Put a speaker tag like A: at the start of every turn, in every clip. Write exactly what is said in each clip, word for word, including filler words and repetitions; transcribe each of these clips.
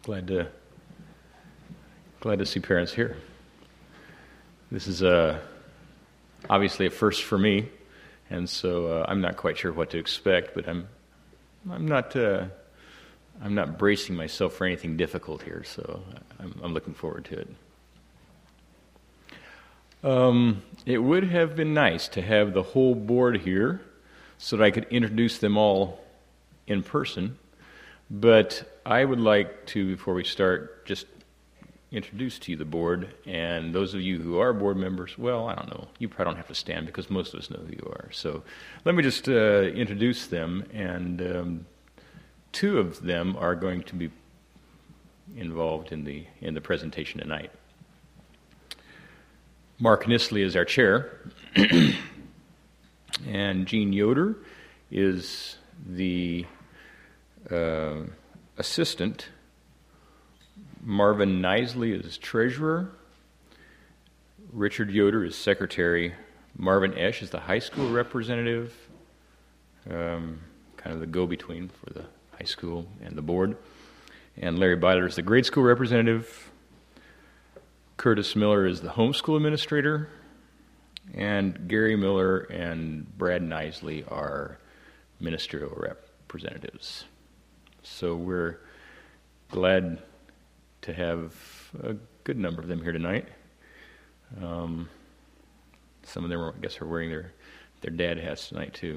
A: Glad to glad to see parents here. This is uh, obviously a first for me, and so uh, I'm not quite sure what to expect. But I'm I'm not uh, I'm not bracing myself for anything difficult here. So I'm, I'm looking forward to it. Um, it would have been nice to have the whole board here, so that I could introduce them all in person. But I would like to, before we start, just introduce to you the board. And those of you who are board members, well, I don't know. You probably don't have to stand because most of us know who you are. So let me just uh, introduce them. And um, two of them are going to be involved in the in the presentation tonight. Mark Nisley is our chair. And Gene Yoder is the Uh, assistant. Marvin Nisley is treasurer. Richard Yoder is secretary. Marvin Esch is the high school representative, um, kind of the go-between for the high school and the board. And Larry Byler is the grade school representative. Curtis Miller is the homeschool administrator. And Gary Miller and Brad Nisley are ministerial representatives. So we're glad to have a good number of them here tonight. Um, some of them, are, I guess, are wearing their, their dad hats tonight, too.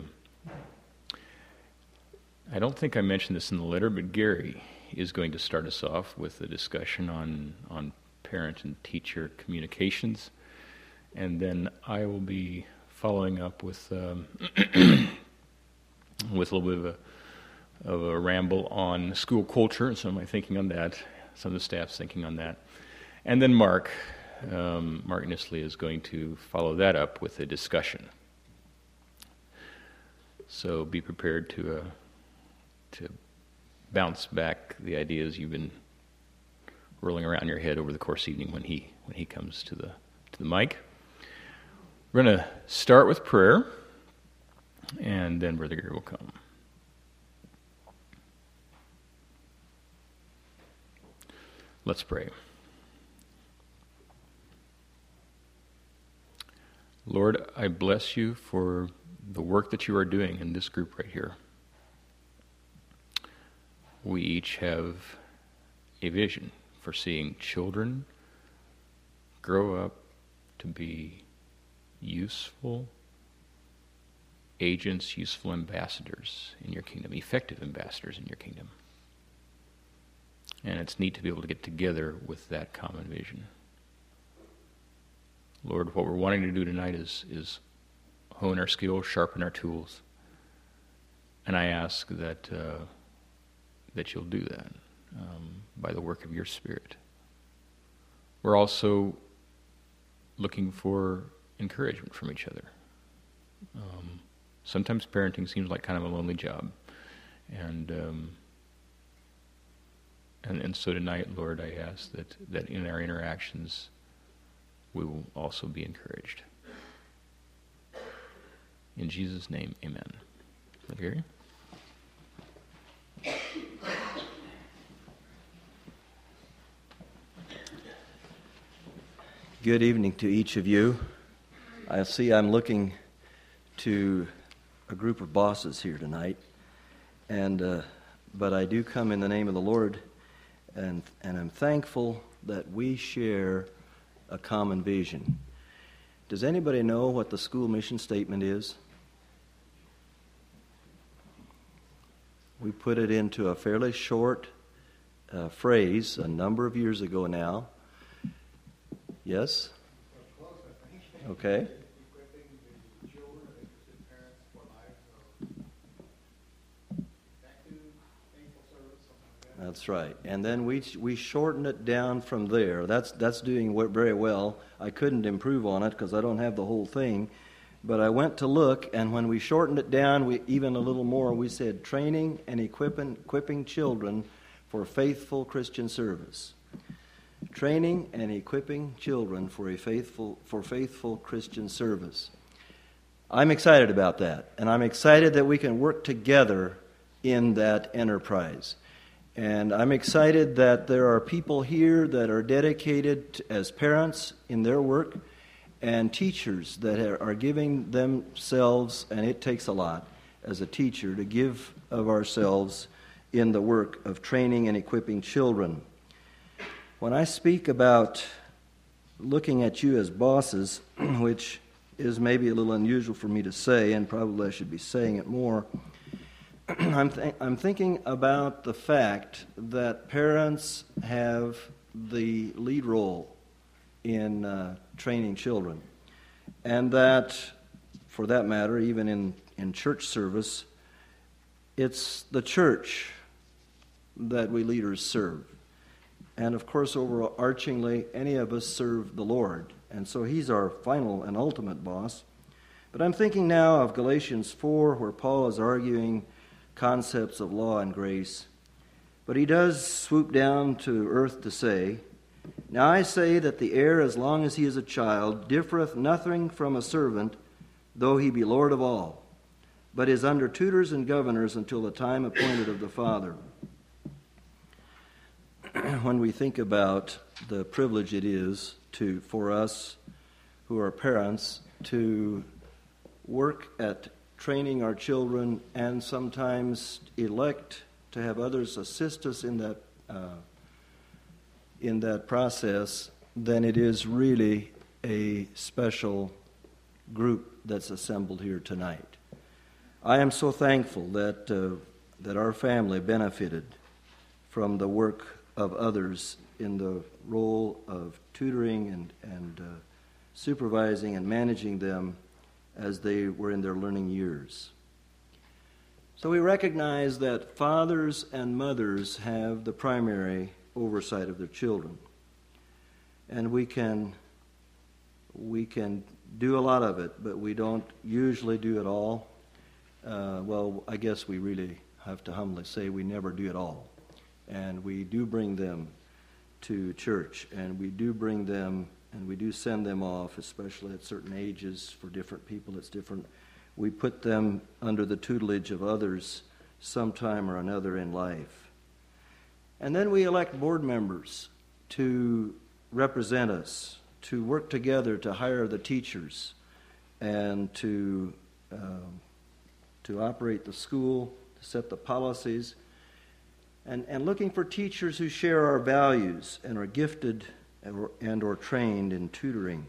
A: I don't think I mentioned this in the letter, but Gary is going to start us off with a discussion on, on parent and teacher communications. And then I will be following up with, um, with a little bit of a of a ramble on school culture, and some of my thinking on that, some of the staff's thinking on that. And then Mark, um, Mark Nisley is going to follow that up with a discussion. So be prepared to uh, to bounce back the ideas you've been rolling around in your head over the course of the evening when he when he comes to the to the mic. We're going to start with prayer, and then Brother Gary will come. Let's pray. Lord, I bless you for the work that you are doing in this group right here. We each have a vision for seeing children grow up to be useful agents, useful ambassadors in your kingdom, effective ambassadors in your kingdom. And it's neat to be able to get together with that common vision. Lord, what we're wanting to do tonight is, is hone our skills, sharpen our tools. And I ask that uh, that you'll do that um, by the work of your Spirit. We're also looking for encouragement from each other. Um, sometimes parenting seems like kind of a lonely job. And... Um, And, and so tonight, Lord, I ask that, that in our interactions, we will also be encouraged. In Jesus' name, amen. Gary?
B: Good evening to each of you. I see I'm looking to a group of bosses here tonight, and uh, but I do come in the name of the Lord. And, and I'm thankful that we share a common vision. Does anybody know what the school mission statement is? We put it into a fairly short uh, phrase a number of years ago now. Yes? Okay. That's right. And then we we shorten it down from there. That's that's doing very well. I couldn't improve on it because I don't have the whole thing. But I went to look, and when we shortened it down, we even a little more, we said training and equipping, equipping children for faithful Christian service. Training and equipping children for a faithful for faithful Christian service. I'm excited about that, and I'm excited that we can work together in that enterprise. And I'm excited that there are people here that are dedicated as parents in their work and teachers that are giving themselves, and it takes a lot as a teacher to give of ourselves in the work of training and equipping children. When I speak about looking at you as bosses, which is maybe a little unusual for me to say, and probably I should be saying it more, I'm, th- I'm thinking about the fact that parents have the lead role in uh, training children, and that, for that matter, even in, in church service, it's the church that we leaders serve. And of course, overarchingly, any of us serve the Lord, and so He's our final and ultimate boss. But I'm thinking now of Galatians four, where Paul is arguing concepts of law and grace. But he does swoop down to earth to say, "Now I say that the heir, as long as he is a child, differeth nothing from a servant, though he be Lord of all, but is under tutors and governors until the time appointed of the Father." When we think about the privilege it is to for us who are parents to work at training our children and sometimes elect to have others assist us in that uh, in that process, then it is really a special group that's assembled here tonight. I am so thankful that uh, that our family benefited from the work of others in the role of tutoring and, and uh, supervising and managing them as they were in their learning years. So we recognize that fathers and mothers have the primary oversight of their children. And we can we can do a lot of it, but we don't usually do it all. Uh, well, I guess we really have to humbly say we never do it all. And we do bring them to church, and we do bring them and we do send them off, especially at certain ages. For different people, it's different. We put them under the tutelage of others sometime or another in life. And then we elect board members to represent us, to work together to hire the teachers and to, uh, to operate the school, to set the policies, and, and looking for teachers who share our values and are gifted and or trained in tutoring.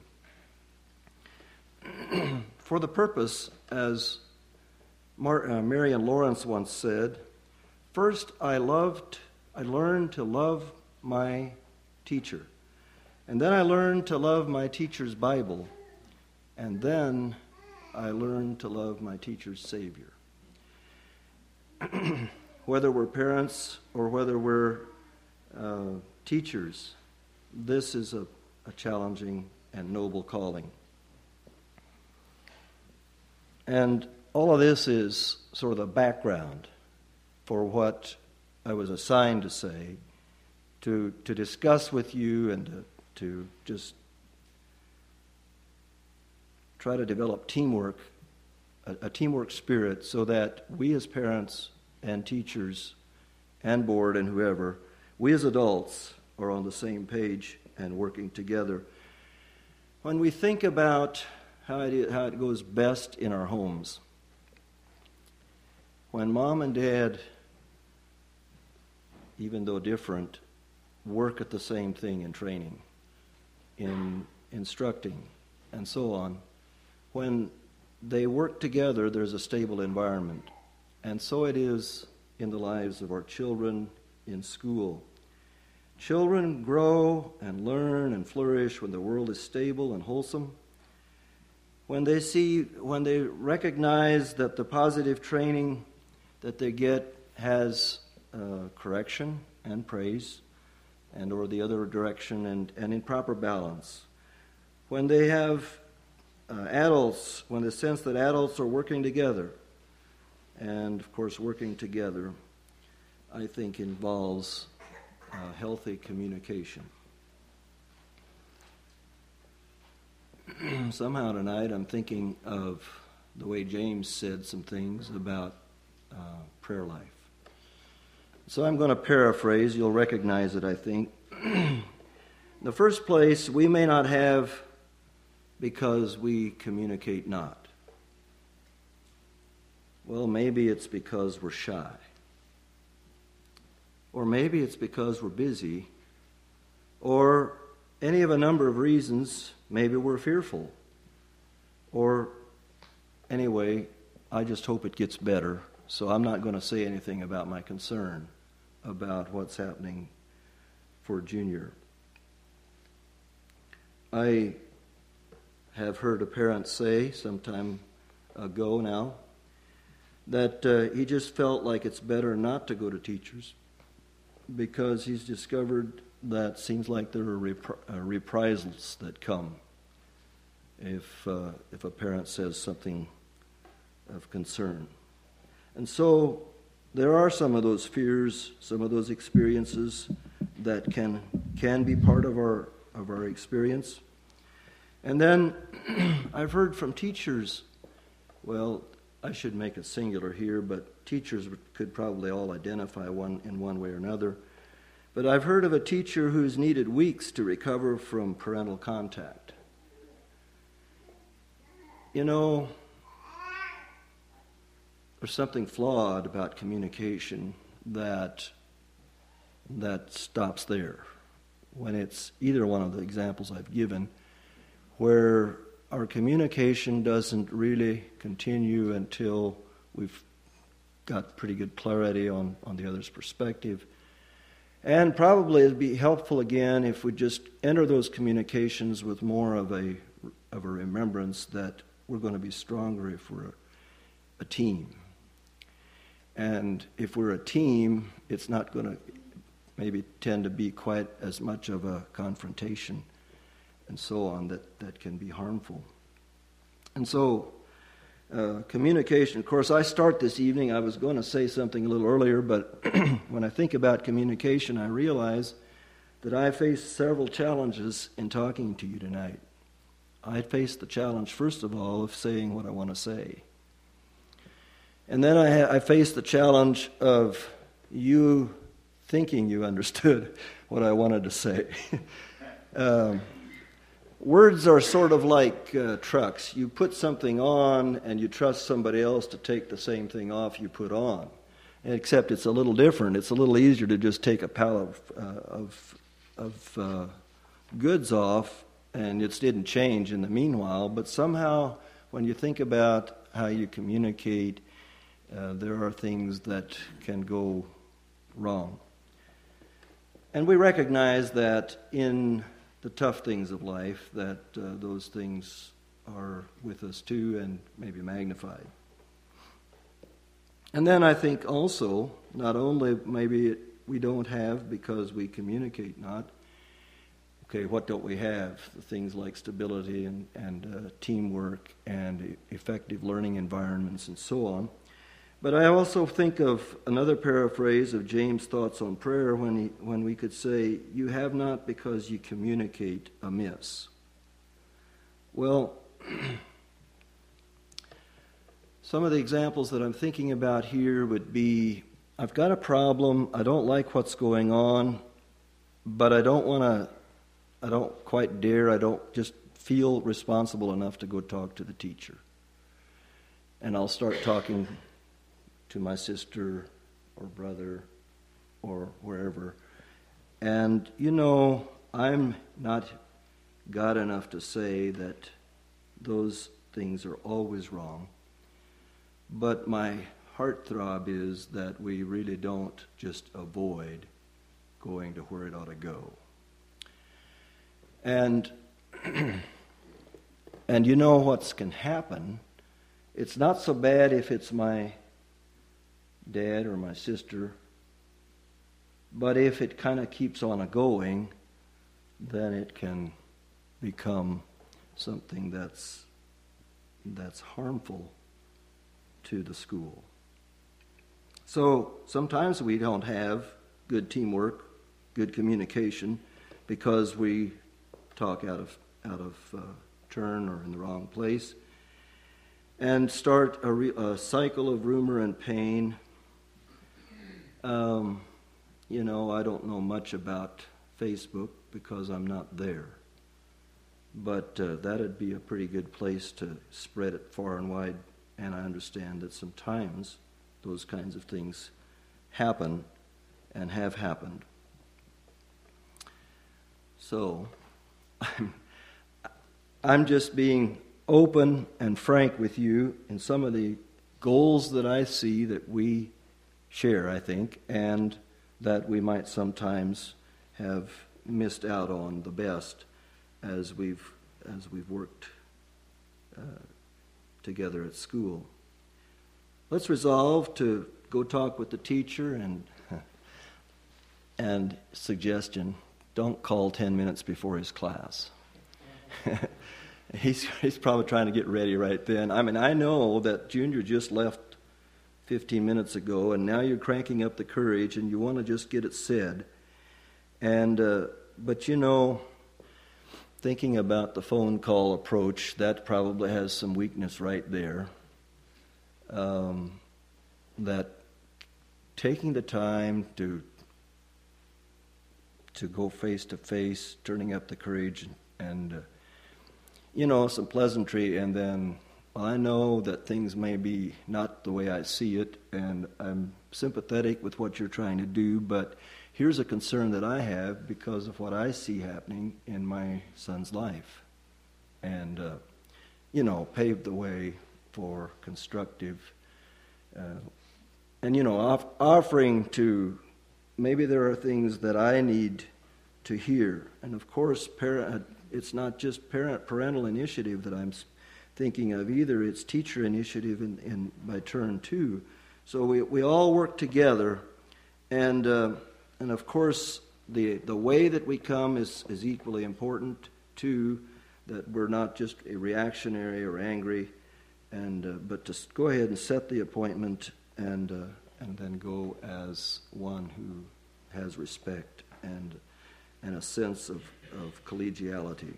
B: For the purpose, as Mar- uh, Marian Lawrence once said, "First I loved, I learned to love my teacher, and then I learned to love my teacher's Bible, and then I learned to love my teacher's Savior." Whether we're parents or whether we're uh, teachers, this is a, a challenging and noble calling. And all of this is sort of the background for what I was assigned to say, to, to discuss with you and to, to just try to develop teamwork, a, a teamwork spirit, so that we as parents and teachers and board and whoever, we as adults are on the same page and working together. When we think about how it, how it goes best in our homes, when mom and dad, even though different, work at the same thing in training, in instructing, and so on, when they work together, there's a stable environment. And so it is in the lives of our children in school. Children grow and learn and flourish when the world is stable and wholesome. When they see, when they recognize that the positive training that they get has uh, correction and praise, and or the other direction, and, and in proper balance. When they have uh, adults, when they sense that adults are working together, and of course working together, I think involves uh, healthy communication. Somehow tonight I'm thinking of the way James said some things about uh, prayer life. So I'm going to paraphrase. You'll recognize it, I think. In the first place, we may not have because we communicate not. Well, maybe it's because we're shy. Or maybe it's because we're busy. Or any of a number of reasons. Maybe we're fearful. Or anyway, I just hope it gets better. So I'm not going to say anything about my concern about what's happening for Junior. I have heard a parent say some time ago now that uh, he just felt like it's better not to go to teachers because he's discovered that seems like there are repri- uh, reprisals that come if uh, if a parent says something of concern. And so there are some of those fears, some of those experiences that can can be part of our of our experience. And then I've heard from teachers, well, I should make it singular here, but teachers could probably all identify one in one way or another. But I've heard of a teacher who's needed weeks to recover from parental contact. You know, there's something flawed about communication that that stops there. When it's either one of the examples I've given, where our communication doesn't really continue until we've got pretty good clarity on, on the other's perspective. And probably it'd be helpful again if we just enter those communications with more of a of a remembrance that we're going to be stronger if we're a, a team. And if we're a team, it's not going to maybe tend to be quite as much of a confrontation and so on that, that can be harmful. And so uh, communication, of course, I start this evening, I was going to say something a little earlier, but when I think about communication, I realize that I face several challenges in talking to you tonight. I face the challenge, first of all, of saying what I want to say. And then I, ha- I face the challenge of you thinking you understood what I wanted to say. um, words are sort of like uh, trucks. You put something on and you trust somebody else to take the same thing off you put on. Except it's a little different. It's a little easier to just take a pallet of, uh, of, of uh, goods off and it didn't change in the meanwhile. But somehow when you think about how you communicate, Uh, there are things that can go wrong. And we recognize that in the tough things of life, that uh, those things are with us too and maybe magnified. And then I think also, not only maybe it, we don't have because we communicate not, okay, what don't we have? Things like stability and, and uh, teamwork and effective learning environments and so on. But I also think of another paraphrase of James' thoughts on prayer when he, when we could say, you have not because you communicate amiss. Well, some of the examples that I'm thinking about here would be, I've got a problem, I don't like what's going on, but I don't want to, I don't quite dare, I don't just feel responsible enough to go talk to the teacher. And I'll start talking to my sister or brother or wherever. And, you know, I'm not God enough to say that those things are always wrong. But my heartthrob is that we really don't just avoid going to where it ought to go. And, and you know what's can happen? It's not so bad if it's my dad or my sister, but if it kind of keeps on a-going, then it can become something that's that's harmful to the school. So sometimes we don't have good teamwork, good communication, because we talk out of out of uh, turn or in the wrong place, and start a, re- a cycle of rumor and pain. Um, you know, I don't know much about Facebook because I'm not there. But uh, that'd be a pretty good place to spread it far and wide. And I understand that sometimes those kinds of things happen and have happened. So I'm, I'm just being open and frank with you in some of the goals that I see that we share, I think, and that we might sometimes have missed out on the best as we've as we've worked uh, together at school. Let's resolve to go talk with the teacher and and suggestion, don't call ten minutes before his class. he's he's probably trying to get ready right then. I mean, I know that Junior just left fifteen minutes ago, and now you're cranking up the courage, and you want to just get it said. And uh, but you know, thinking about the phone call approach, that probably has some weakness right there. Um, that taking the time to to go face to face, turning up the courage, and, and uh, you know, some pleasantry, and then, well, I know that things may be not the way I see it, and I'm sympathetic with what you're trying to do, but here's a concern that I have because of what I see happening in my son's life. And, uh, you know, pave the way for constructive, uh, and, you know, off- offering to, maybe there are things that I need to hear. And, of course, parent, it's not just parent parental initiative that I'm thinking of either. It's teacher initiative in, in by turn, too. So we, we all work together, and... Uh, And of course, the the way that we come is, is equally important too. That we're not just a reactionary or angry, and uh, but to go ahead and set the appointment and uh, and then go as one who has respect and and a sense of, of collegiality.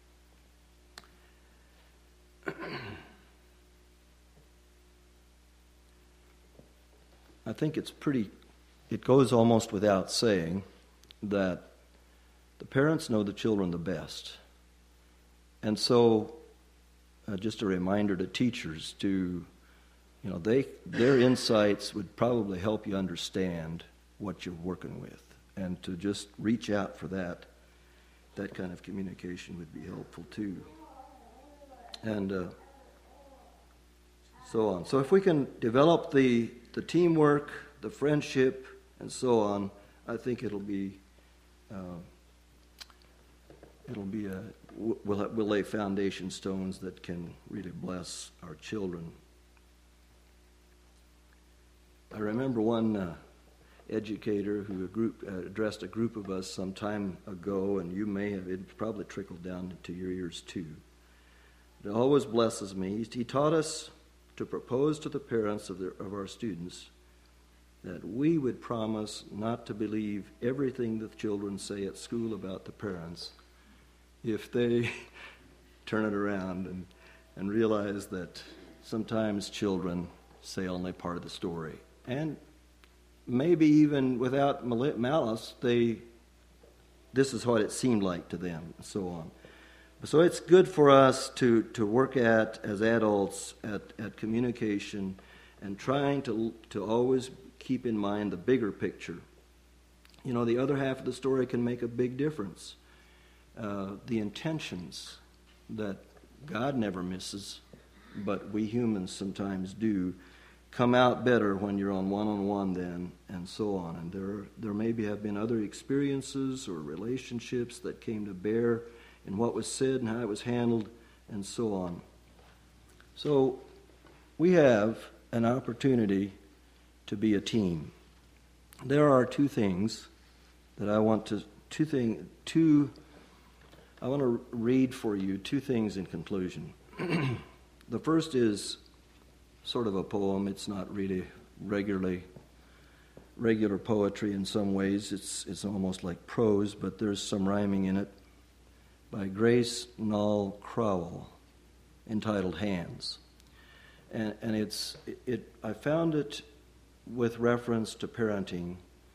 B: I think it's pretty. It goes almost without saying that the parents know the children the best. And so, uh, just a reminder to teachers to, you know, they their insights would probably help you understand what you're working with. And to just reach out for that, that kind of communication would be helpful too. And uh, so on. So if we can develop the, the teamwork, the friendship, and so on, I think it'll be uh, it'll be a we'll we'll lay foundation stones that can really bless our children. I remember one uh, educator who a group uh, addressed a group of us some time ago, and you may have it probably trickled down into your ears too. It always blesses me. He, he taught us to propose to the parents of their, of our students that we would promise not to believe everything the children say at school about the parents if they turn it around and, and realize that sometimes children say only part of the story. And maybe even without malice, they this is what it seemed like to them, and so on. So it's good for us to, to work at, as adults, at, at communication and trying to to always keep in mind the bigger picture. You know, the other half of the story can make a big difference. Uh, the intentions that God never misses, but we humans sometimes do, come out better when you're on one-on-one then, and so on. And there, there maybe have been other experiences or relationships that came to bear in what was said and how it was handled, and so on. So we have an opportunity to be a team. There are two things that I want to, two thing, two, I want to read for you two things in conclusion. The first is sort of a poem. It's not really regularly, regular poetry in some ways. It's, it's almost like prose, but there's some rhyming in it, by Grace Null Crowell, entitled Hands. And, and it's, it, I found it with reference to parenting,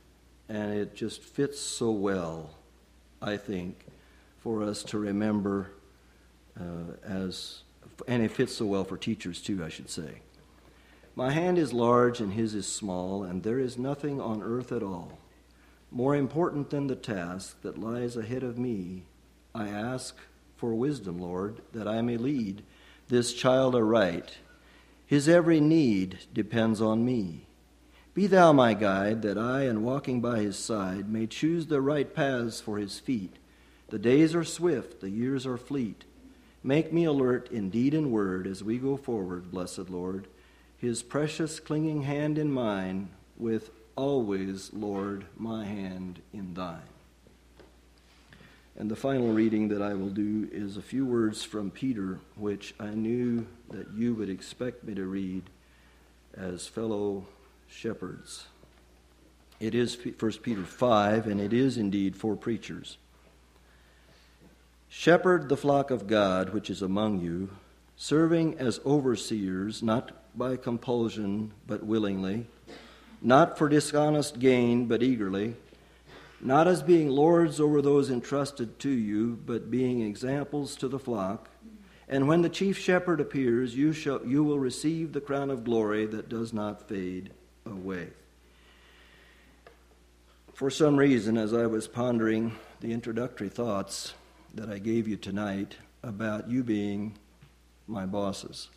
B: and it just fits so well, I think, for us to remember uh, as, and it fits so well for teachers too, I should say. My hand is large and his is small, and there is nothing on earth at all more important than the task that lies ahead of me. I ask for wisdom, Lord, that I may lead this child aright. His every need depends on me. Be thou my guide, that I, in walking by his side, may choose the right paths for his feet. The days are swift, the years are fleet. Make me alert in deed and word as we go forward, blessed Lord. His precious clinging hand in mine, with always, Lord, my hand in thine. And the final reading that I will do is a few words from Peter, which I knew that you would expect me to read as fellow shepherds. It is First Peter five, and it is indeed for preachers. Shepherd the flock of God which is among you, serving as overseers, not by compulsion, but willingly, not for dishonest gain, but eagerly, not as being lords over those entrusted to you, but being examples to the flock. And when the chief shepherd appears, you shall you will receive the crown of glory that does not fade away. For some reason, as I was pondering the introductory thoughts that I gave you tonight about you being my bosses,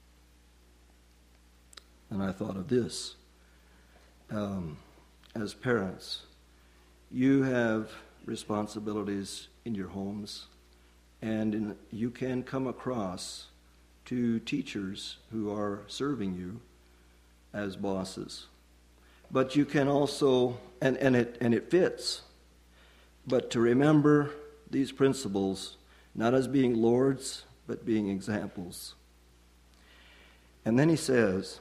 B: and I thought of this. Um, as parents, you have responsibilities in your homes, and in, you can come across to teachers who are serving you as bosses. But you can also, and, and it and it fits, but to remember these principles, not as being lords, but being examples. And then he says,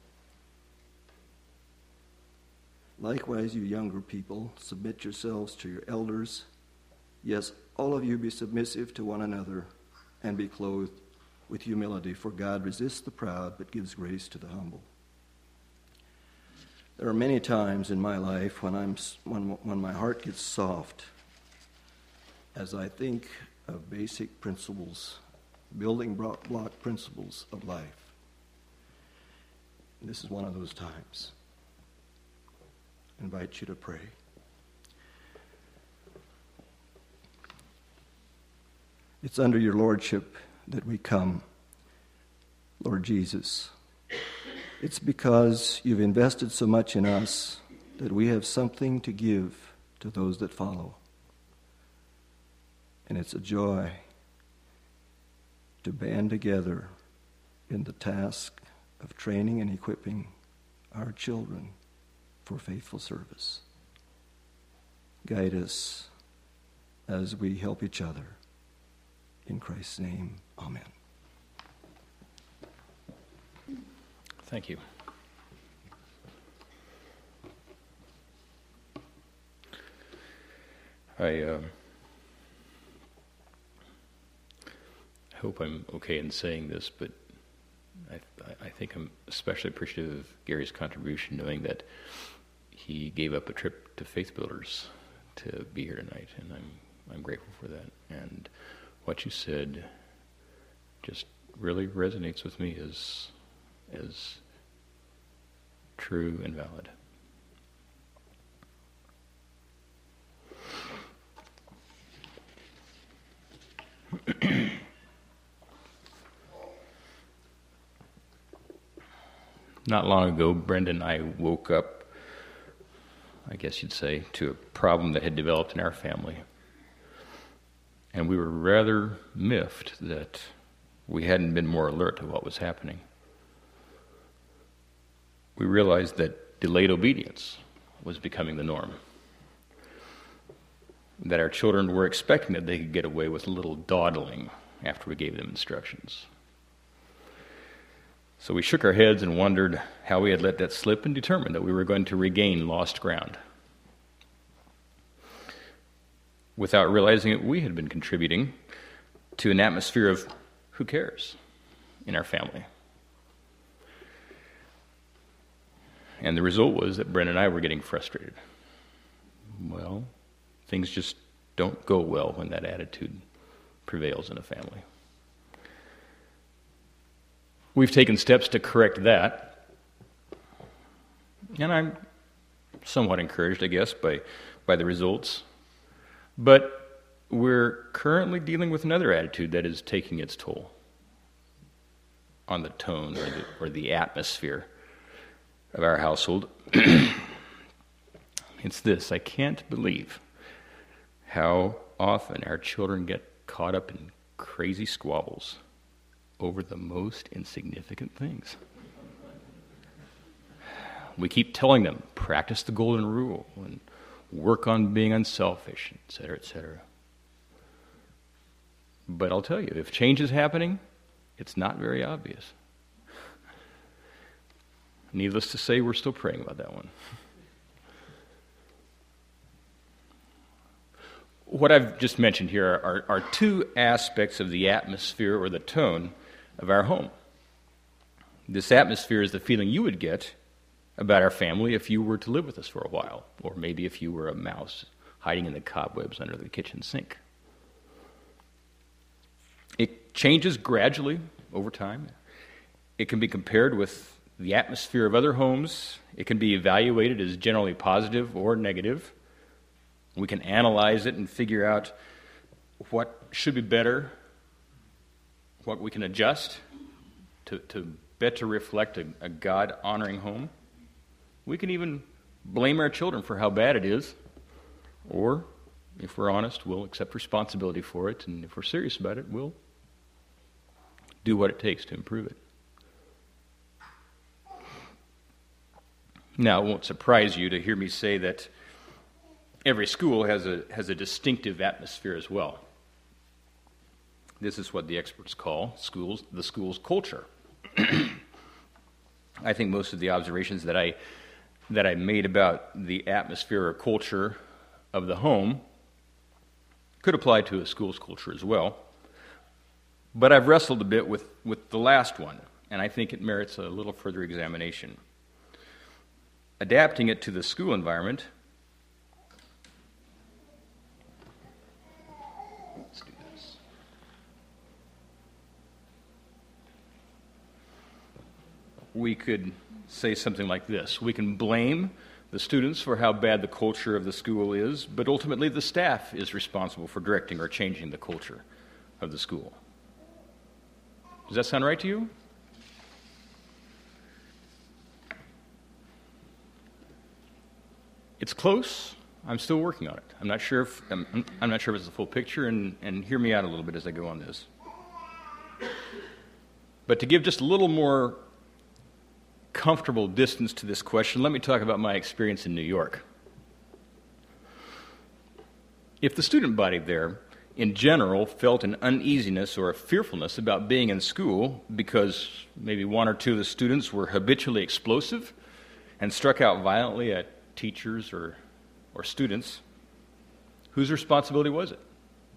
B: likewise, you younger people, submit yourselves to your elders. Yes, all of you be submissive to one another and be clothed with humility, for God resists the proud but gives grace to the humble. There are many times in my life when I'm when, when my heart gets soft as I think of basic principles, building block principles of life. And this is one of those times. I invite you to pray. It's under your lordship that we come, Lord Jesus. It's because you've invested so much in us that we have something to give to those that follow. And it's a joy to band together in the task of training and equipping our children for faithful service. Guide us as we help each other. In Christ's name, amen.
A: Thank you. I uh, hope I'm okay in saying this, but I, I think I'm especially appreciative of Gary's contribution, knowing that he gave up a trip to Faith Builders to be here tonight, and I'm I'm grateful for that. And what you said just really resonates with me as as true and valid. Not long ago, Brenda and I woke up, I guess you'd say, to a problem that had developed in our family. And we were rather miffed that we hadn't been more alert to what was happening. We realized that delayed obedience was becoming the norm. That our children were expecting that they could get away with a little dawdling after we gave them instructions. So we shook our heads and wondered how we had let that slip, and determined that we were going to regain lost ground. Without realizing it, we had been contributing to an atmosphere of who cares in our family. And the result was that Brent and I were getting frustrated. well, things just don't go well when that attitude prevails in a family. We've taken steps to correct that, and I'm somewhat encouraged, I guess, by, by the results. But we're currently dealing with another attitude that is taking its toll on the tone or the, or the atmosphere of our household. It's this: I can't believe how often our children get caught up in crazy squabbles over the most insignificant things. We keep telling them, practice the golden rule and work on being unselfish, et cetera, et cetera. But I'll tell you, if change is happening, it's not very obvious. Needless to say, we're still praying about that one. What I've just mentioned here are, are two aspects of the atmosphere or the tone of our home. This atmosphere is the feeling you would get about our family if you were to live with us for a while, or maybe if you were a mouse hiding in the cobwebs under the kitchen sink. It changes gradually over time. It can be compared with the atmosphere of other homes. It can be evaluated as generally positive or negative. We can analyze it and figure out what should be better, what we can adjust to, to better reflect a, a God-honoring home. We can even blame our children for how bad it is, or, if we're honest, we'll accept responsibility for it, and if we're serious about it, we'll do what it takes to improve it. Now, it won't surprise you to hear me say that every school has a has a distinctive atmosphere as well. This is what the experts call schools the school's culture. I think most of the observations that I that I made about the atmosphere or culture of the home could apply to a school's culture as well. But I've wrestled a bit with, with the last one, and I think it merits a little further examination. Adapting it to the school environment, let's do this. We could say something like this: we can blame the students for how bad the culture of the school is, but ultimately the staff is responsible for directing or changing the culture of the school. Does that sound right to you? It's close. I'm still working on it. I'm not sure if I'm, I'm not sure if it's the full picture, and, and hear me out a little bit as I go on this. But to give just a little more comfortable distance to this question, let me talk about my experience in New York. If the student body there, in general, felt an uneasiness or a fearfulness about being in school because maybe one or two of the students were habitually explosive and struck out violently at teachers or, or students, whose responsibility was it?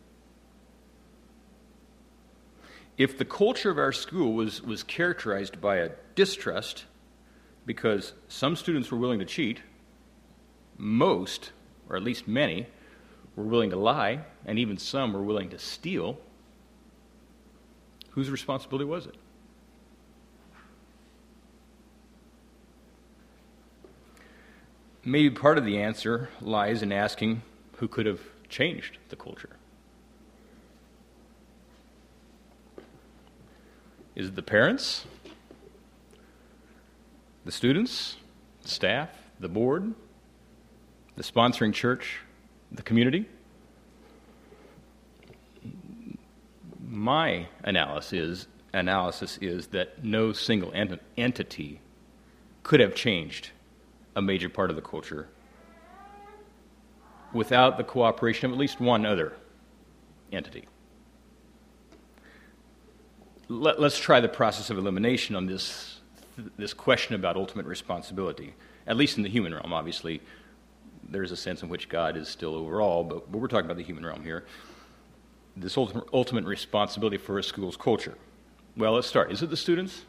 A: If the culture of our school was, was characterized by a distrust because some students were willing to cheat, most, or at least many, were willing to lie, and even some were willing to steal, whose responsibility was it? Maybe part of the answer lies in asking who could have changed the culture. Is it the parents, the students, the staff, the board, the sponsoring church, the community? My analysis is, analysis is that no single ent- entity could have changed a major part of the culture without the cooperation of at least one other entity. Let, let's try the process of elimination on this, this question about ultimate responsibility, at least in the human realm. Obviously, there's a sense in which God is still over all, but, but we're talking about the human realm here. This ultimate, ultimate responsibility for a school's culture. Well, let's start. Is it the students?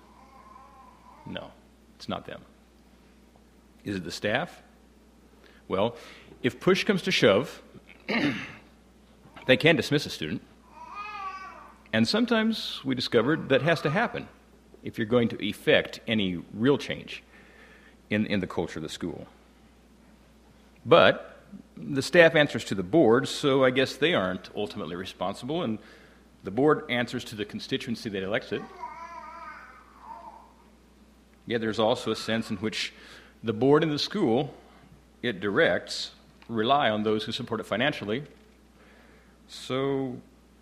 A: No, it's not them. Is it the staff? Well, If push comes to shove, they can dismiss a student. And sometimes we discovered that has to happen if you're going to effect any real change in, in the culture of the school. But the staff answers to the board, so I guess they aren't ultimately responsible, and the board answers to the constituency that elects it. Yet there's also a sense in which the board and the school it directs rely on those who support it financially. So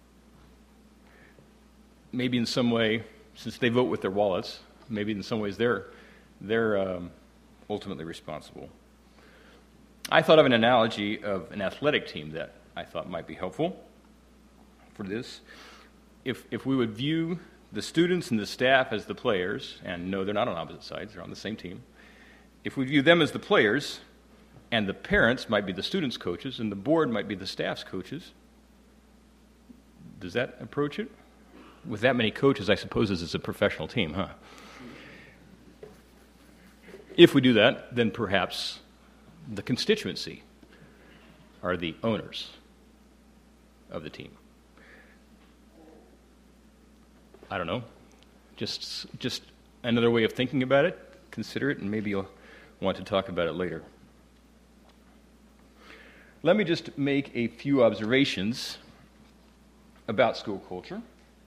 A: maybe in some way, since they vote with their wallets, maybe in some ways they're they're um, ultimately responsible. I thought of an analogy of an athletic team that I thought might be helpful for this. If if we would view the students and the staff as the players, and no, they're not on opposite sides, they're on the same team. If we view them as the players, and the parents might be the students' coaches, and the board might be the staff's coaches, does that approach it? With that many coaches, I suppose this is a professional team, huh? If we do that, then perhaps the constituency are the owners of the team. I don't know. Just just another way of thinking about it. Consider it, and maybe you'll want to talk about it later. Let me just make a few observations about school culture.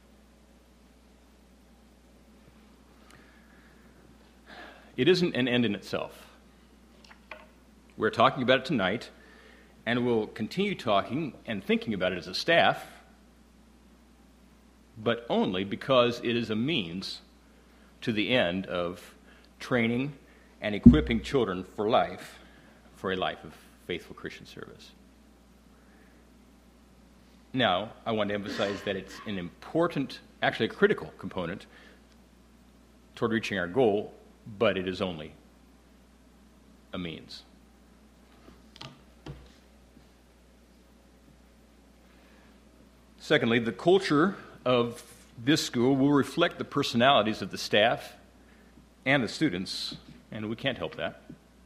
A: It isn't an end in itself. We're talking about it tonight, and we'll continue talking and thinking about it as a staff, but only because it is a means to the end of training and equipping children for life, for a life of faithful Christian service. Now, I want to emphasize that it's an important, actually a critical component toward reaching our goal, but it is only a means. Secondly, the culture of this school will reflect the personalities of the staff and the students, and we can't help that.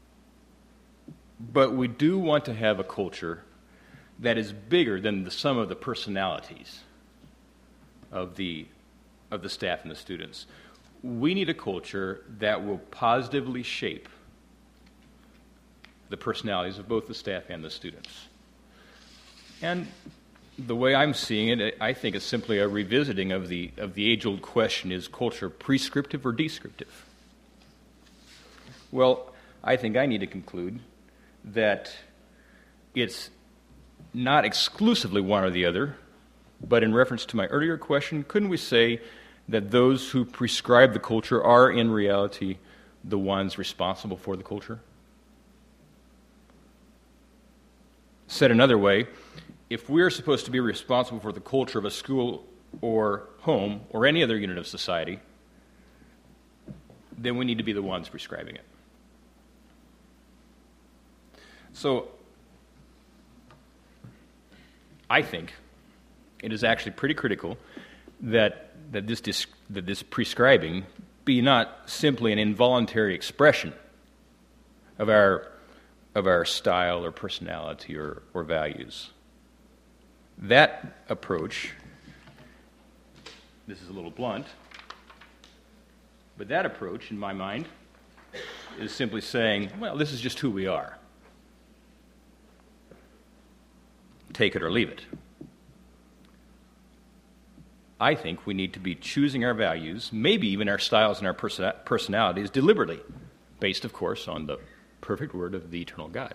A: But we do want to have a culture that is bigger than the sum of the personalities of the of the staff and the students. We need a culture that will positively shape the personalities of both the staff and the students. And the way I'm seeing it, I think it's simply a revisiting of the of the age-old question, is culture prescriptive or descriptive? Well, I think I need to conclude that it's not exclusively one or the other, but in reference to my earlier question, couldn't we say that those who prescribe the culture are in reality the ones responsible for the culture? Said another way, if we're supposed to be responsible for the culture of a school or home or any other unit of society, then we need to be the ones prescribing it. So, I think it is actually pretty critical that that this dis, that this prescribing be not simply an involuntary expression of our of our style or personality or, or values. That approach, this is a little blunt, but that approach, in my mind, is simply saying, well, this is just who we are. Take it or leave it. I think we need to be choosing our values, maybe even our styles and our person- personalities deliberately, based, of course, on the perfect word of the eternal God.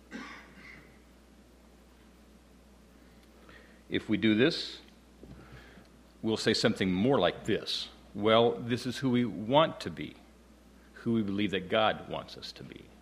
A: If we do this, we'll say something more like this. Well, this is who we want to be, who we believe that God wants us to be.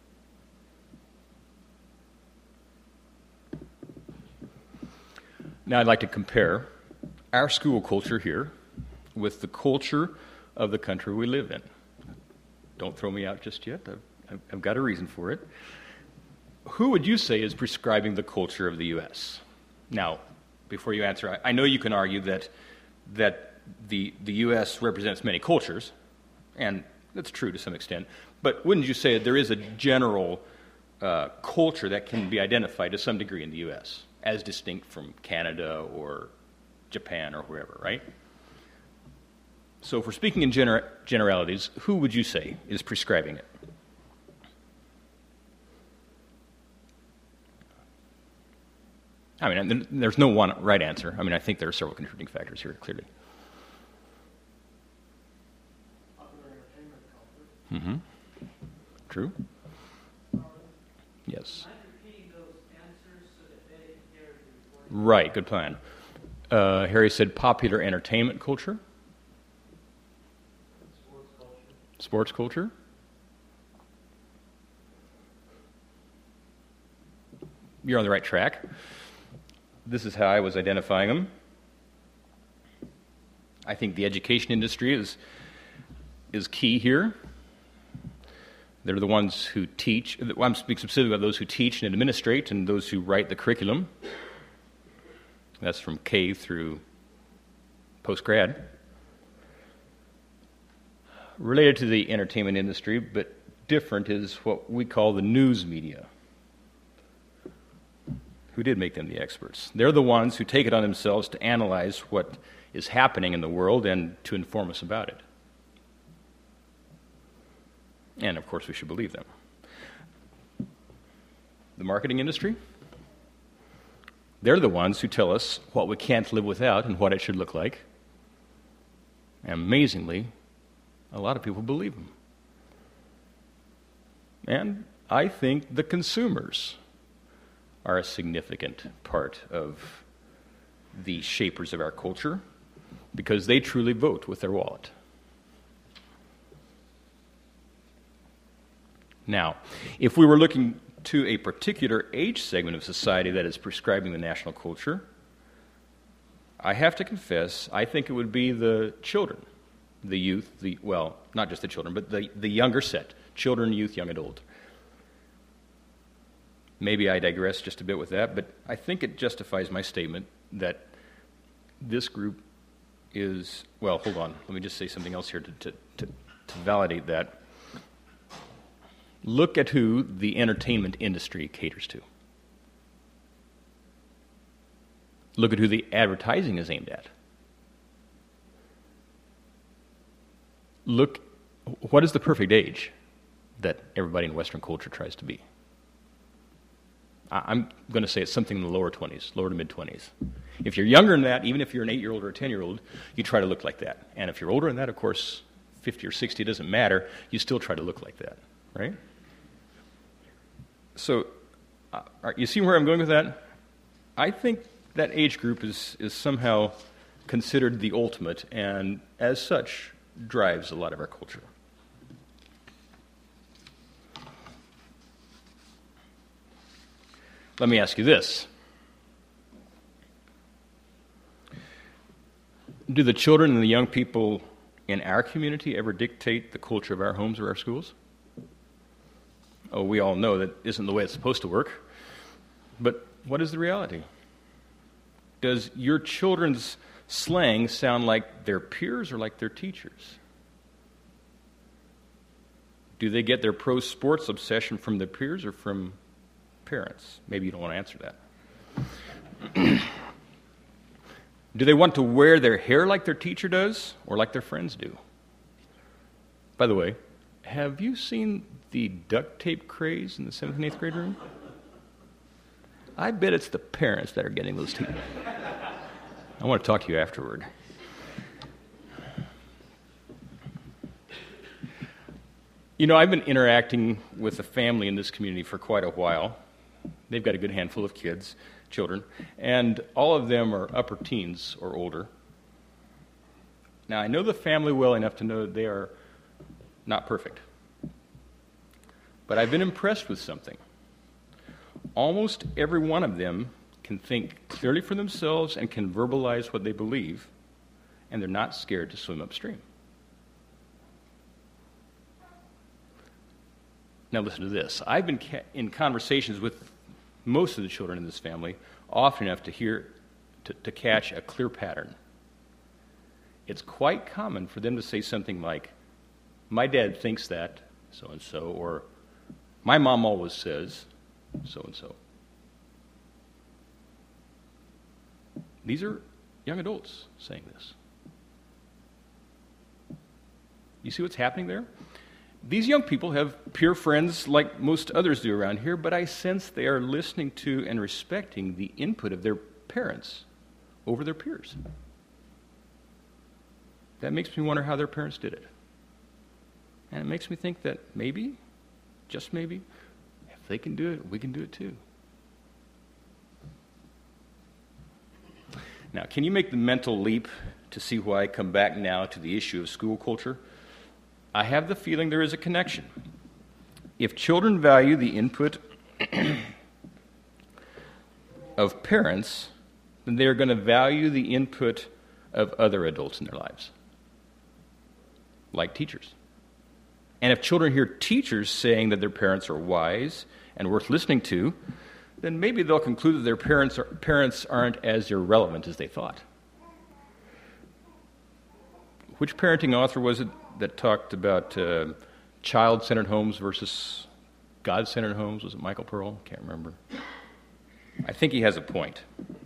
A: Now I'd like to compare our school culture here with the culture of the country we live in. Don't throw me out just yet. I've, I've got a reason for it. Who would you say is prescribing the culture of the U S? Now, before you answer, I, I know you can argue that that the the U S represents many cultures, and that's true to some extent, but wouldn't you say that there is a general uh, culture that can be identified to some degree in the U S as distinct from Canada or Japan or wherever, right? So if we're speaking in gener- generalities, who would you say is prescribing it? I mean, there's no one right answer. I mean, I think there are several contributing factors here, clearly.
C: Popular entertainment culture.
A: Mm-hmm. True? Yes.
C: Mind repeating those answers so that they can hear the recording?
A: Right, good plan. Uh, Harry said popular entertainment culture.
C: Sports culture.
A: Sports culture. You're on the right track. This is how I was identifying them. I think the education industry is is key here. They're the ones who teach. Well, I'm speaking specifically about those who teach and administrate and those who write the curriculum. That's from K through post-grad. Related to the entertainment industry, but different, is what we call the news media. Who did make them the experts? They're the ones who take it on themselves to analyze what is happening in the world and to inform us about it. And, of course, we should believe them. The marketing industry? They're the ones who tell us what we can't live without and what it should look like. And amazingly, a lot of people believe them. And I think the consumers are a significant part of the shapers of our culture because they truly vote with their wallet. Now, if we were looking to a particular age segment of society that is prescribing the national culture, I have to confess, I think it would be the children, the youth, the well, not just the children, but the, the younger set, children, youth, young adult. Maybe I digress just a bit with that, but I think it justifies my statement that this group is, well, hold on, let me just say something else here to, to, to, to validate that. Look at who the entertainment industry caters to. Look at who the advertising is aimed at. Look, what is the perfect age that everybody in Western culture tries to be? I'm going to say it's something in the lower twenties, lower to mid-twenties. If you're younger than that, even if you're an eight-year-old or a ten-year-old, you try to look like that. And if you're older than that, of course, fifty or sixty, it doesn't matter. You still try to look like that, right? So, uh, you see where I'm going with that? I think that age group is, is somehow considered the ultimate, and as such, drives a lot of our culture. Let me ask you this. Do the children and the young people in our community ever dictate the culture of our homes or our schools? Oh, we all know that isn't the way it's supposed to work. But what is the reality? Does your children's slang sound like their peers or like their teachers? Do they get their pro sports obsession from their peers or from parents? Maybe you don't want to answer that. Do they want to wear their hair like their teacher does or like their friends do? By the way, have you seen the duct tape craze in the seventh and eighth grade room? I bet it's the parents that are getting those teeth. I want to talk to you afterward. You know, I've been interacting with a family in this community for quite a while. They've got a good handful of kids, children, and all of them are upper teens or older. Now, I know the family well enough to know that they are not perfect. But I've been impressed with something. Almost every one of them can think clearly for themselves and can verbalize what they believe, and they're not scared to swim upstream. Now listen to this. I've been ca- in conversations with most of the children in this family often enough to hear, to, to catch a clear pattern. It's quite common for them to say something like, my dad thinks that, so-and-so, or my mom always says, so-and-so. These are young adults saying this. You see what's happening there? These young people have peer friends like most others do around here, but I sense they are listening to and respecting the input of their parents over their peers. That makes me wonder how their parents did it. And it makes me think that maybe, just maybe, if they can do it, we can do it too. Now, can you make the mental leap to see why I come back now to the issue of school culture? I have the feeling there is a connection. If children value the input of parents, then they are going to value the input of other adults in their lives, like teachers. And if children hear teachers saying that their parents are wise and worth listening to, then maybe they'll conclude that their parents are, parents aren't as irrelevant as they thought. Which parenting author was it that talked about uh, child-centered homes versus God-centered homes? Was it Michael Pearl? Can't remember. I think he has a point.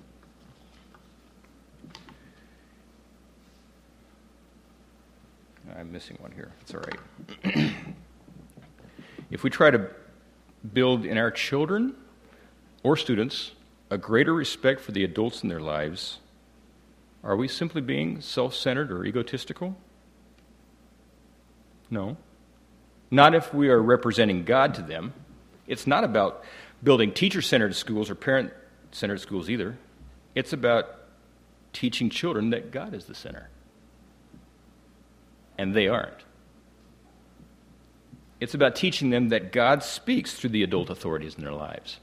A: I'm missing one here. It's all right. If we try to build in our children or students a greater respect for the adults in their lives, are we simply being self-centered or egotistical? No. Not if we are representing God to them. It's not about building teacher-centered schools or parent-centered schools either. It's about teaching children that God is the center. And they aren't. It's about teaching them that God speaks through the adult authorities in their lives.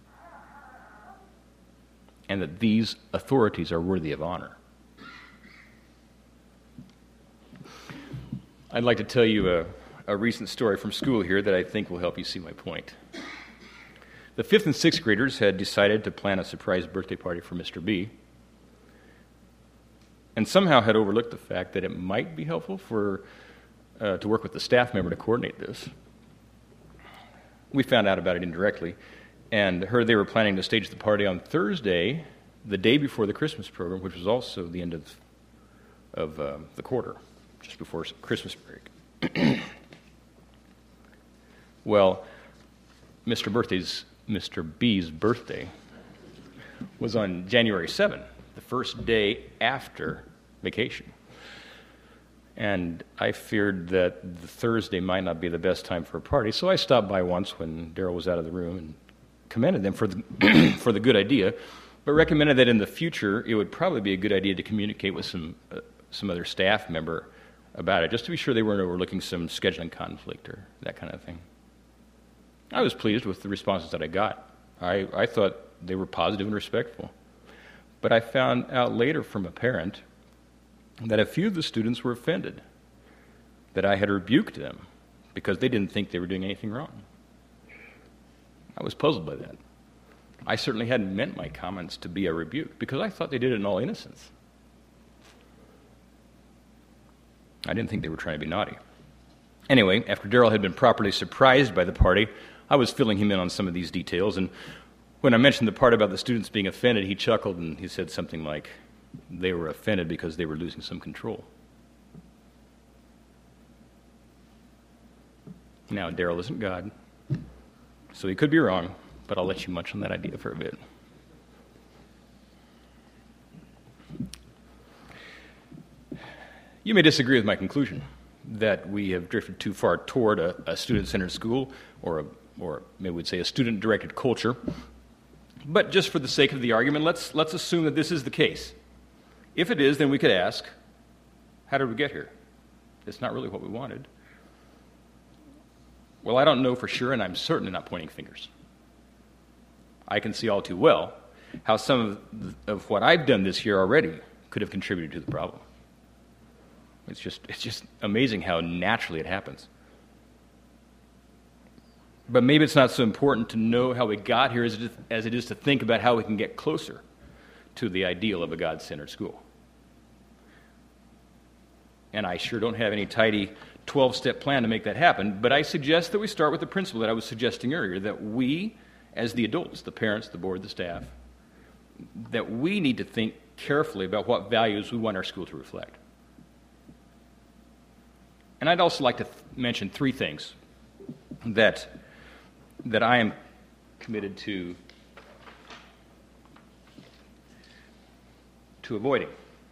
A: And that these authorities are worthy of honor. I'd like to tell you a, a recent story from school here that I think will help you see my point. The fifth and sixth graders had decided to plan a surprise birthday party for Mister B, and somehow had overlooked the fact that it might be helpful for uh, to work with the staff member to coordinate this. We found out about it indirectly, and heard they were planning to stage the party on Thursday, the day before the Christmas program, which was also the end of, of uh, the quarter, just before Christmas break. Well, Mister Birthday's, Mister B's birthday was on January seventh, the first day after vacation. And I feared that the Thursday might not be the best time for a party, so I stopped by once when Daryl was out of the room and commended them for the for the good idea, but recommended that in the future it would probably be a good idea to communicate with some uh, some other staff member about it, just to be sure they weren't overlooking some scheduling conflict or that kind of thing. I was pleased with the responses that I got. I, I thought they were positive and respectful. But I found out later from a parent that a few of the students were offended that I had rebuked them because they didn't think they were doing anything wrong. I was puzzled by that. I certainly hadn't meant my comments to be a rebuke because I thought they did it in all innocence. I didn't think they were trying to be naughty. Anyway, after Daryl had been properly surprised by the party, I was filling him in on some of these details, and when I mentioned the part about the students being offended, he chuckled and he said something like, they were offended because they were losing some control. Now, Daryl isn't God, so he could be wrong, but I'll let you munch on that idea for a bit. You may disagree with my conclusion that we have drifted too far toward a, a student-centered school, or, a, or maybe we'd say a student-directed culture. But just for the sake of the argument, let's, let's assume that this is the case. If it is, then we could ask, how did we get here? It's not really what we wanted. Well, I don't know for sure, and I'm certainly not pointing fingers. I can see all too well how some of, of what I've done this year already could have contributed to the problem. It's just, it's just amazing how naturally it happens. But maybe it's not so important to know how we got here as it is, as it is to think about how we can get closer to the ideal of a God-centered school. And I sure don't have any tidy twelve-step plan to make that happen, but I suggest that we start with the principle that I was suggesting earlier, that we, as the adults, the parents, the board, the staff, that we need to think carefully about what values we want our school to reflect. And I'd also like to th- mention three things that, that I am committed to, to avoiding.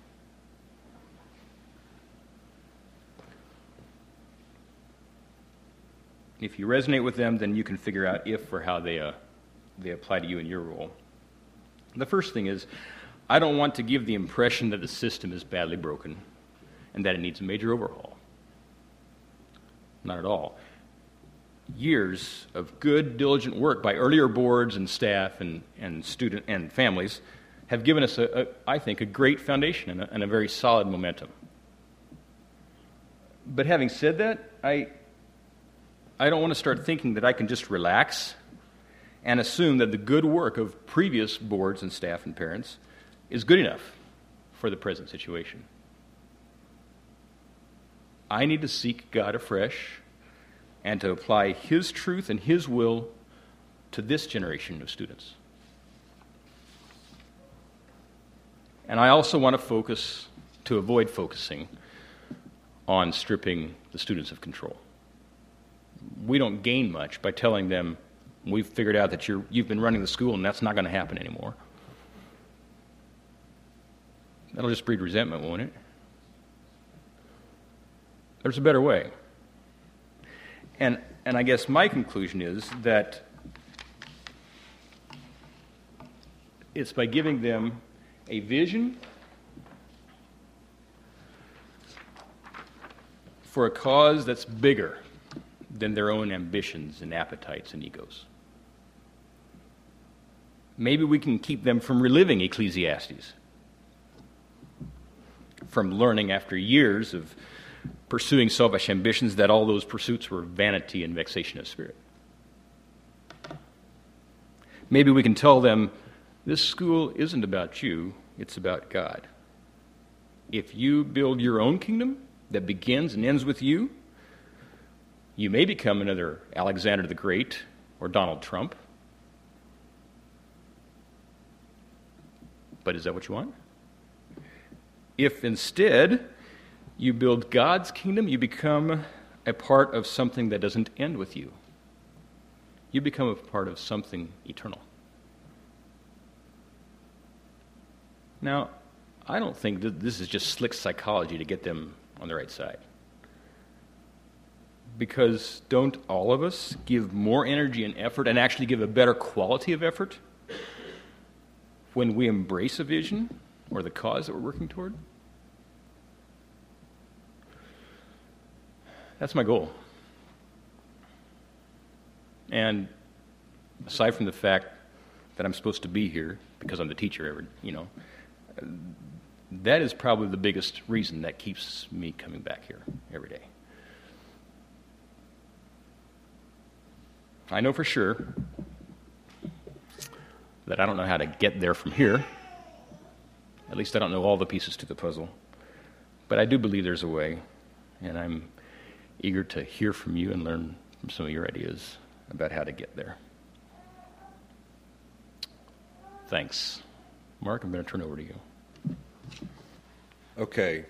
A: If you resonate with them, then you can figure out if or how they, uh, they apply to you in your role. The first thing is, I don't want to give the impression that the system is badly broken and that it needs a major overhaul. Not at all. Years of good, diligent work by earlier boards and staff and, and student and families have given us, a, a, I think, a great foundation and a, and a very solid momentum. But having said that, I, I don't want to start thinking that I can just relax and assume that the good work of previous boards and staff and parents is good enough for the present situation. I need to seek God afresh and to apply His truth and His will to this generation of students. And I also want to focus, to avoid focusing on stripping the students of control. We don't gain much by telling them, we've figured out that you're, you've been running the school and that's not going to happen anymore. That'll just breed resentment, won't it? There's a better way. And, and I guess my conclusion is that it's by giving them a vision for a cause that's bigger than their own ambitions and appetites and egos. Maybe we can keep them from reliving Ecclesiastes, from learning after years of pursuing selfish ambitions that all those pursuits were vanity and vexation of spirit. Maybe we can tell them, this school isn't about you, it's about God. If you build your own kingdom that begins and ends with you, you may become another Alexander the Great or Donald Trump. But is that what you want? If instead you build God's kingdom, you become a part of something that doesn't end with you. You become a part of something eternal. Now, I don't think that this is just slick psychology to get them on the right side. Because don't all of us give more energy and effort and actually give a better quality of effort when we embrace a vision or the cause that we're working toward? That's my goal. And aside from the fact that I'm supposed to be here because I'm the teacher, every, you know, that is probably the biggest reason that keeps me coming back here every day. I know for sure that I don't know how to get there from here. At least I don't know all the pieces to the puzzle. But I do believe there's a way, and I'm eager to hear from you and learn from some of your ideas about how to get there. Thanks. Mark, I'm going to turn over to you.
D: Okay.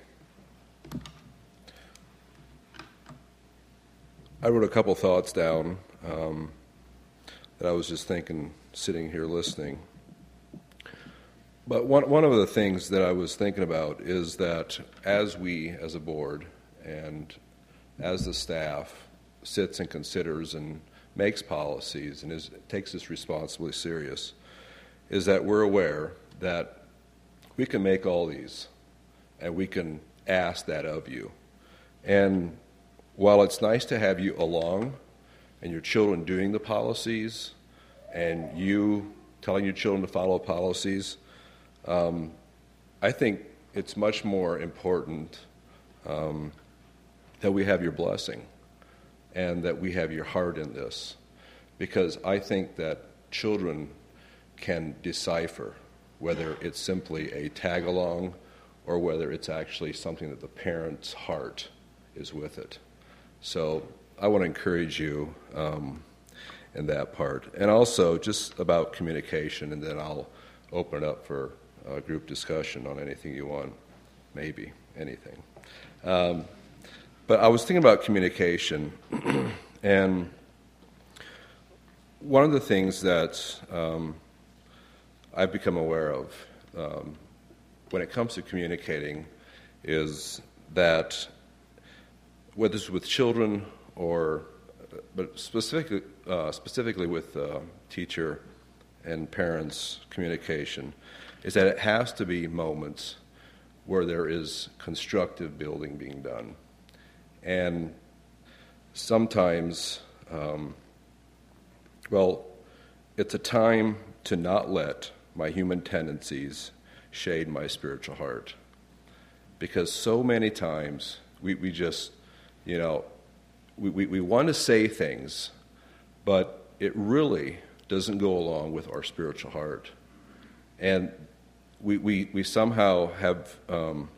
D: I wrote a couple thoughts down um, that I was just thinking, sitting here listening. But one one of the things that I was thinking about is that as we, as a board, and as the staff sits and considers and makes policies and is, takes this responsibility serious, is that we're aware that we can make all these, and we can ask that of you. And while it's nice to have you along and your children doing the policies and you telling your children to follow policies, um, I think it's much more important um, that we have your blessing and that we have your heart in this, because I think that children can decipher whether it's simply a tag-along or whether it's actually something that the parent's heart is with it. So I want to encourage you, um, in that part. And also just about communication, and then I'll open it up for a group discussion on anything you want, maybe anything. Um, but I was thinking about communication, and one of the things that um, I've become aware of um, when it comes to communicating is that whether it's with children or, but specifically, uh, specifically with uh, teacher and parents communication, is that it has to be moments where there is constructive building being done. And sometimes, um, well, it's a time to not let my human tendencies shade my spiritual heart. Because so many times we, we just, you know, we, we, we want to say things, but it really doesn't go along with our spiritual heart. And we, we, we somehow have, um,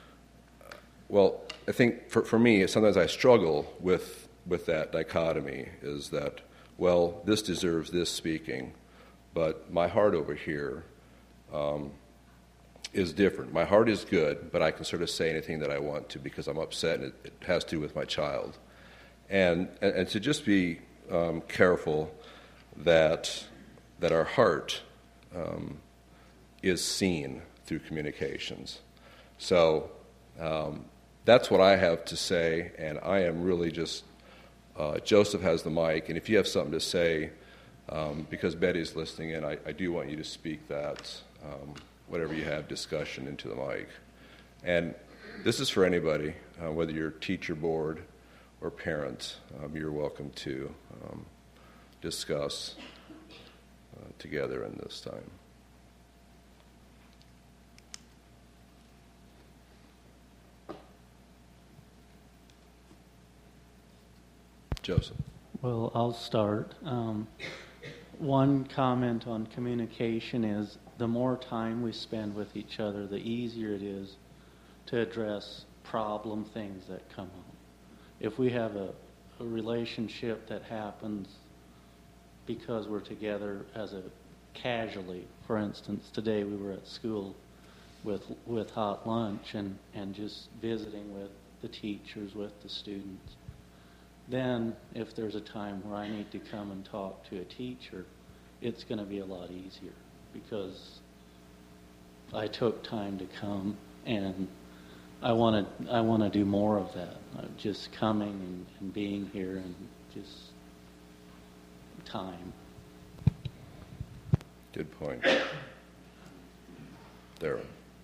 D: well, I think for, for me, sometimes I struggle with, with that dichotomy, is that, well, this deserves this speaking, but my heart over here um, is different. My heart is good, but I can sort of say anything that I want to because I'm upset, and it, it has to do with my child. And, and, and to just be um, careful that, that our heart um, is seen through communications. So um, that's what I have to say, and I am really just, uh, Joseph has the mic, and if you have something to say, um, because Betty's listening in, I, I do want you to speak that, um, whatever you have, discussion into the mic. And this is for anybody, uh, whether you're teacher, board, or parent, um, you're welcome to um, discuss uh, together in this time. Joseph.
E: Well, I'll start. Um, one comment on communication is the more time we spend with each other, the easier it is to address problem things that come up. If we have a, a relationship that happens because we're together as a casually, for instance, today we were at school with with hot lunch and, and just visiting with the teachers, with the students. Then if there's a time where I need to come and talk to a teacher, it's going to be a lot easier because I took time to come, and I want to I want to do more of that. Uh, just coming and, and being here and just time.
D: Good point. Darren.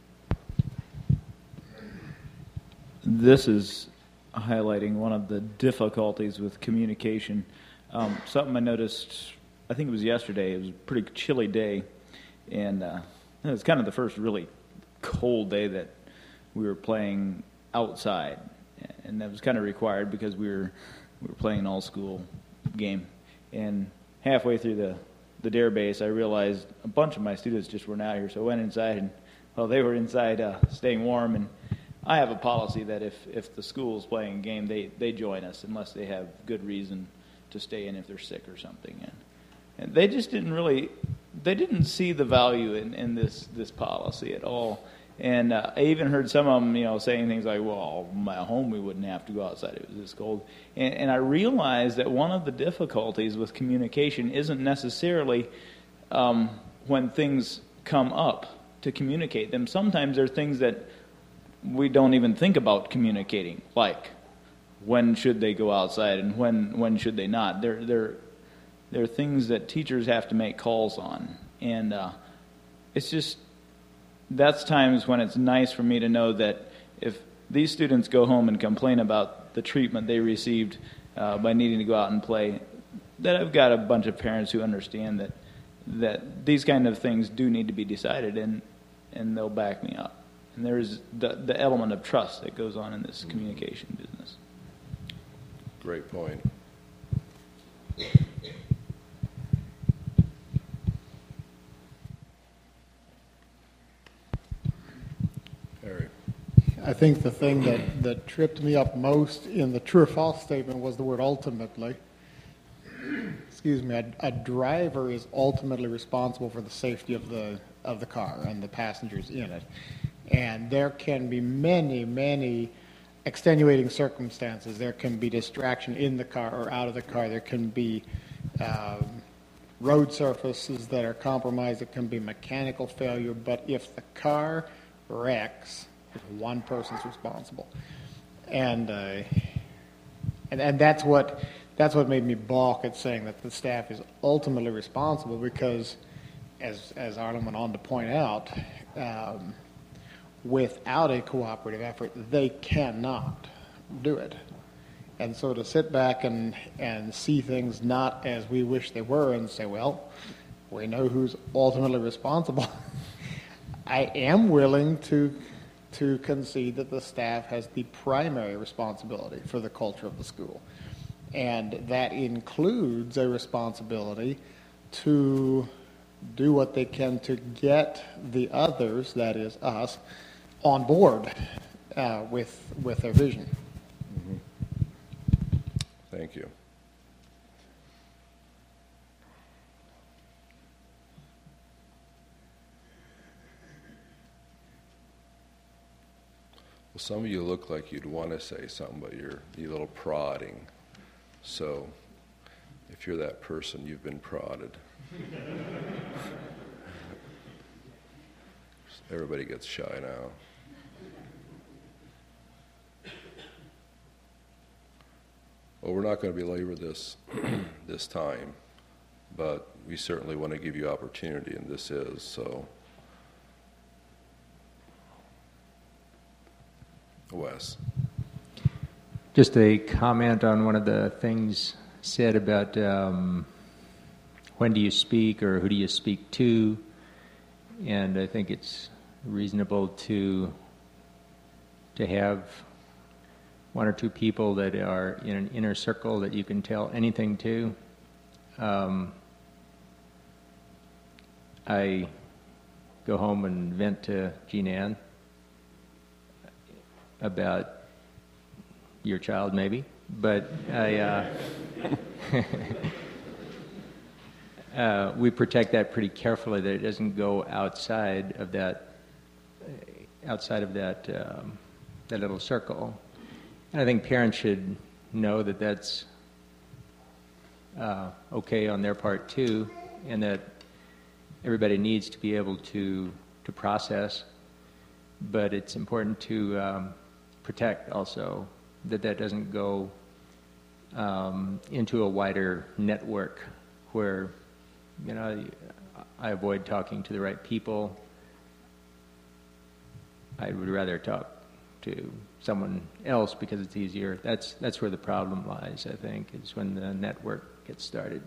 F: This is highlighting one of the difficulties with communication. Um, something I noticed, I think it was yesterday, it was a pretty chilly day, and uh, it was kind of the first really cold day that we were playing outside, and that was kind of required because we were we were playing an all-school game. And halfway through the, the dare base, I realized a bunch of my students just weren't out here, so I went inside, and well, they were inside uh, staying warm, and I have a policy that if, if the school is playing a game, they, they join us unless they have good reason to stay in if they're sick or something. And, and they just didn't really, they didn't see the value in, in this, this policy at all. And uh, I even heard some of them, you know, saying things like, well, at home we wouldn't have to go outside, it was this cold. And, and I realized that one of the difficulties with communication isn't necessarily um, when things come up to communicate them. Sometimes there are things that we don't even think about communicating, like when should they go outside and when when should they not. There there there are things that teachers have to make calls on, and uh, it's just that's times when it's nice for me to know that if these students go home and complain about the treatment they received uh, by needing to go out and play, that I've got a bunch of parents who understand that that these kind of things do need to be decided, and and they'll back me up. And there's the, the element of trust that goes on in this communication business.
D: Great point. Harry.
G: I think the thing that, that tripped me up most in the true or false statement was the word ultimately. Excuse excuse me, a, a driver is ultimately responsible for the safety of the of the car and the passengers in it. And there can be many, many extenuating circumstances. There can be distraction in the car or out of the car. There can be um, road surfaces that are compromised. It can be mechanical failure. But if the car wrecks, one person's responsible. And uh, and and that's what that's what made me balk at saying that the staff is ultimately responsible, because, as as Arlen went on to point out, um, without a cooperative effort, they cannot do it. And so to sit back and, and see things not as we wish they were and say, well, we know who's ultimately responsible. I am willing to to concede that the staff has the primary responsibility for the culture of the school. And that includes a responsibility to do what they can to get the others, that is us, on board uh, with with their vision.
D: Mm-hmm. Thank you. Well, some of you look like you'd want to say something, but you're you a little prodding. So, if you're that person, you've been prodded. Everybody gets shy now. Well, we're not going to belabor this this time, but we certainly want to give you opportunity, and this is so. Wes.
H: Just a comment on one of the things said about um, when do you speak or who do you speak to, and I think it's reasonable to to have one or two people that are in an inner circle that you can tell anything to. Um, I go home and vent to Jean Ann about your child, maybe, but I, uh, uh, we protect that pretty carefully, that it doesn't go outside of that, outside of that, um, that little circle. And I think parents should know that that's uh, okay on their part too, and that everybody needs to be able to to process. But it's important to um, protect also that that doesn't go um, into a wider network where, you know, I avoid talking to the right people. I would rather talk to someone else because it's easier. That's that's where the problem lies, I think, is when the network gets started.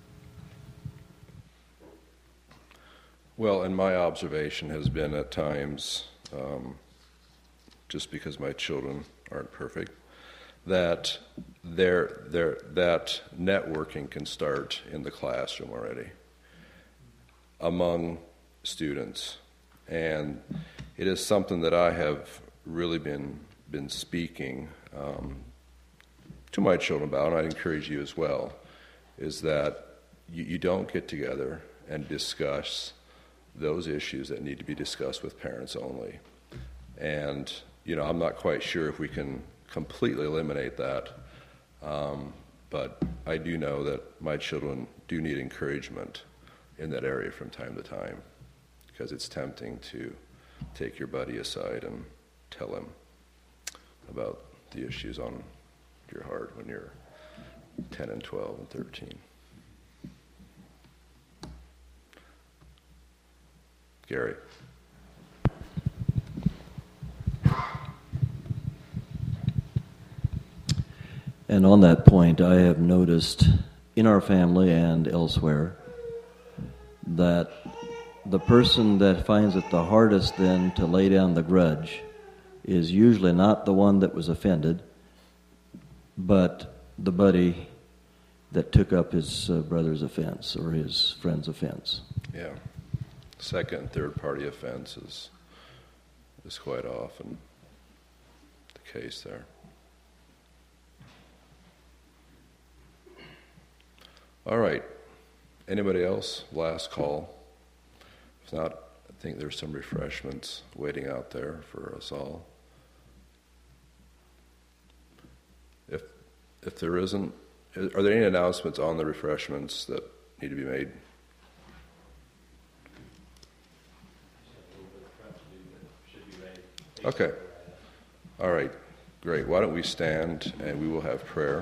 D: Well, and my observation has been at times, um, just because my children aren't perfect, that their, their, that networking can start in the classroom already among students. And it is something that I have really been been speaking um, to my children about, and I'd encourage you as well, is that you, you don't get together and discuss those issues that need to be discussed with parents only. And, you know, I'm not quite sure if we can completely eliminate that, um, but I do know that my children do need encouragement in that area from time to time, because it's tempting to take your buddy aside and tell him about the issues on your heart when you're ten and twelve and thirteen. Gary.
B: And on that point, I have noticed in our family and elsewhere that the person that finds it the hardest then to lay down the grudge is usually not the one that was offended, but the buddy that took up his uh, brother's offense or his friend's offense.
D: Yeah. Second and third party offense is, is quite often the case there. All right. Anybody else? Last call. If not, I think there's some refreshments waiting out there for us all. If if there isn't, are there any announcements on the refreshments that need to be made? Okay. All right. Great. Why don't we stand and we will have prayer.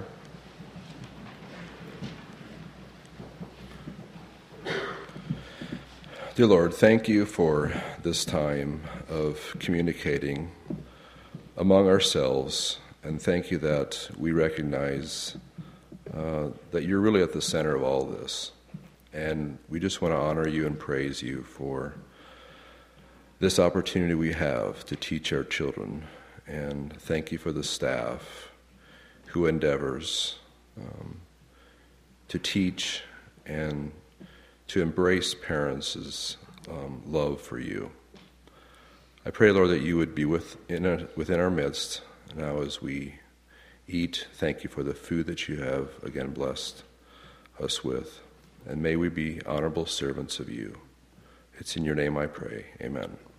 D: Dear Lord, thank you for this time of communicating among ourselves, and thank you that we recognize uh, that you're really at the center of all this. And we just want to honor you and praise you for this opportunity we have to teach our children. And thank you for the staff who endeavors um, to teach and to embrace parents' um, love for you. I pray, Lord, that you would be within our, within our midst now as we eat. Thank you for the food that you have, again, blessed us with. And may we be honorable servants of you. It's in your name I pray. Amen.